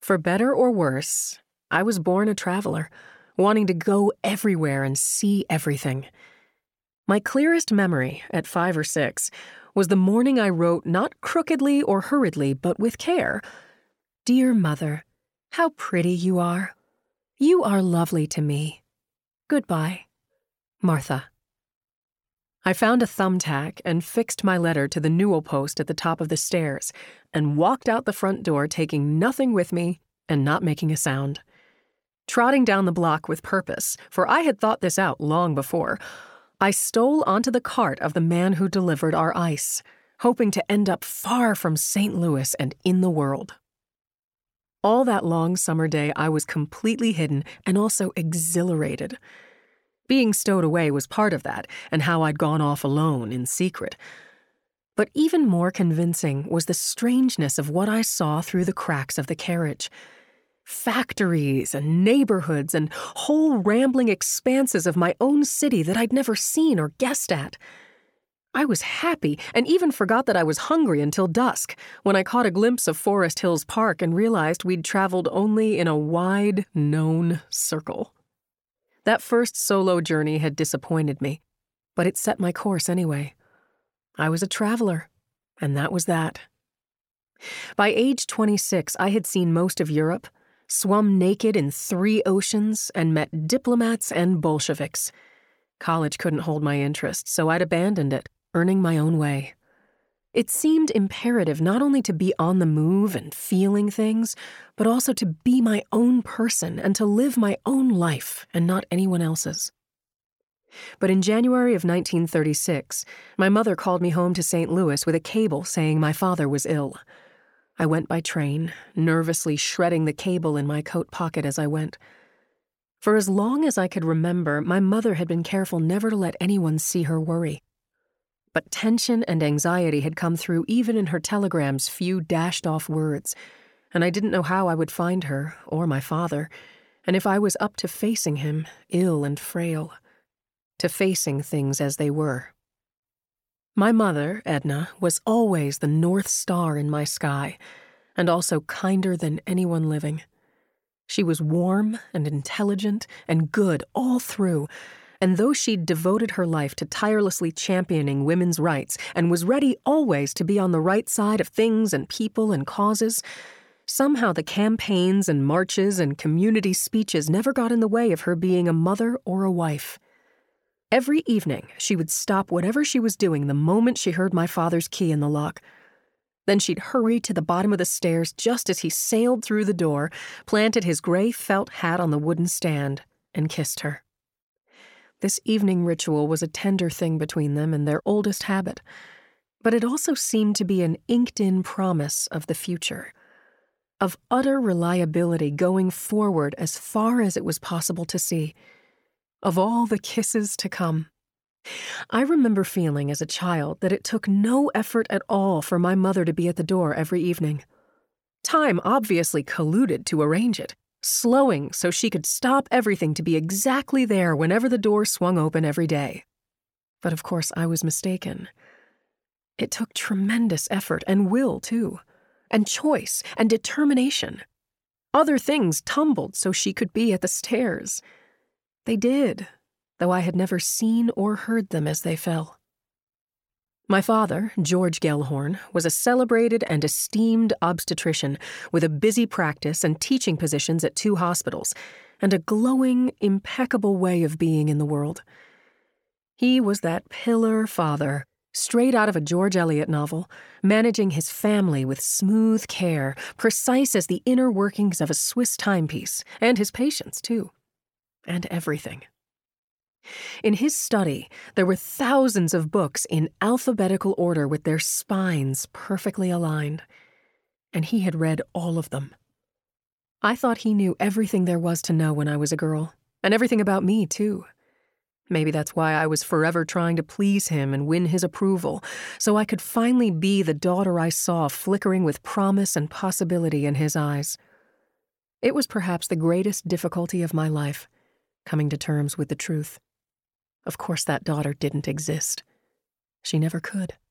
For better or worse, I was born a traveler, wanting to go everywhere and see everything. My clearest memory, at 5 or 6, was the morning I wrote not crookedly or hurriedly, but with care, "Dear Mother, how pretty you are. You are lovely to me. Goodbye, Martha." I found a thumbtack and fixed my letter to the newel post at the top of the stairs and walked out the front door taking nothing with me and not making a sound. Trotting down the block with purpose, for I had thought this out long before, I stole onto the cart of the man who delivered our ice, hoping to end up far from St. Louis and in the world. All that long summer day, I was completely hidden and also exhilarated. Being stowed away was part of that, and how I'd gone off alone in secret. But even more convincing was the strangeness of what I saw through the cracks of the carriage. Factories and neighborhoods and whole rambling expanses of my own city that I'd never seen or guessed at. I was happy and even forgot that I was hungry until dusk, when I caught a glimpse of Forest Hills Park and realized we'd traveled only in a wide, known circle. That first solo journey had disappointed me, but it set my course anyway. I was a traveler, and that was that. By age 26, I had seen most of Europe, swum naked in 3 oceans, and met diplomats and Bolsheviks. College couldn't hold my interest, so I'd abandoned it, earning my own way. It seemed imperative not only to be on the move and feeling things, but also to be my own person and to live my own life and not anyone else's. But in January of 1936, my mother called me home to St. Louis with a cable saying my father was ill. I went by train, nervously shredding the cable in my coat pocket as I went. For as long as I could remember, my mother had been careful never to let anyone see her worry. But tension and anxiety had come through even in her telegram's few dashed-off words, and I didn't know how I would find her, or my father, and if I was up to facing him, ill and frail, to facing things as they were. My mother, Edna, was always the North Star in my sky, and also kinder than anyone living. She was warm and intelligent and good all through, and though she'd devoted her life to tirelessly championing women's rights and was ready always to be on the right side of things and people and causes, somehow the campaigns and marches and community speeches never got in the way of her being a mother or a wife. Every evening, she would stop whatever she was doing the moment she heard my father's key in the lock. Then she'd hurry to the bottom of the stairs just as he sailed through the door, planted his gray felt hat on the wooden stand, and kissed her. This evening ritual was a tender thing between them and their oldest habit, but it also seemed to be an inked-in promise of the future, of utter reliability going forward as far as it was possible to see, of all the kisses to come. I remember feeling as a child that it took no effort at all for my mother to be at the door every evening. Time obviously colluded to arrange it, slowing so she could stop everything to be exactly there whenever the door swung open every day. But of course I was mistaken. It took tremendous effort and will, too, and choice and determination. Other things tumbled so she could be at the stairs. They did, though I had never seen or heard them as they fell. My father, George Gellhorn, was a celebrated and esteemed obstetrician with a busy practice and teaching positions at 2 hospitals, and a glowing, impeccable way of being in the world. He was that pillar father, straight out of a George Eliot novel, managing his family with smooth care, precise as the inner workings of a Swiss timepiece, and his patients, too. And everything. In his study, there were thousands of books in alphabetical order with their spines perfectly aligned, and he had read all of them. I thought he knew everything there was to know when I was a girl, and everything about me, too. Maybe that's why I was forever trying to please him and win his approval, so I could finally be the daughter I saw flickering with promise and possibility in his eyes. It was perhaps the greatest difficulty of my life, coming to terms with the truth. Of course, that daughter didn't exist. She never could.